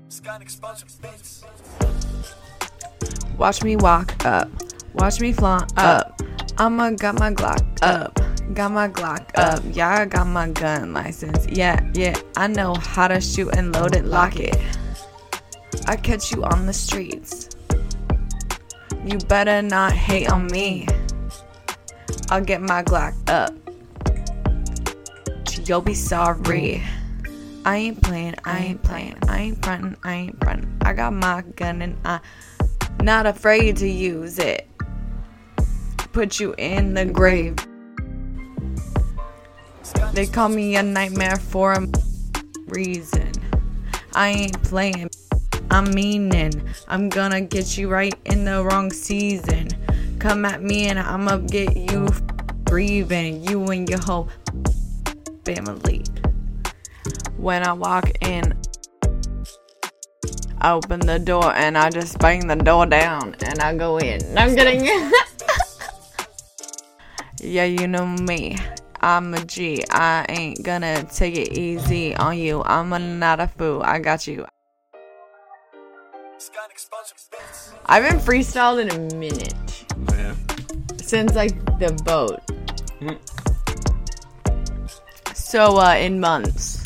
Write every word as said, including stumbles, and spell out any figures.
Watch me walk up, watch me flaunt up. I'ma got my Glock up, got my Glock up. Yeah, I got my gun license. Yeah, yeah, I know how to shoot and load it, lock it. I catch you on the streets. You better not hate on me. I'll get my Glock up. You'll be sorry. I ain't playing, I ain't playing, I ain't frontin', I ain't frontin'. I got my gun and I'm not afraid to use it. Put you in the grave. They call me a nightmare for a reason. I ain't playing, I'm meanin'. I'm gonna get you right in the wrong season. Come at me and I'ma get you breathing. You and your whole family. When I walk in, I open the door and I just bang the door down and I go in. I'm kidding. Yeah, you know me. I'm a G. I ain't gonna take it easy on you. I'm a, not a fool. I got you. I haven't freestyled in a minute. Yeah. Since like the boat. Mm. So uh, in months.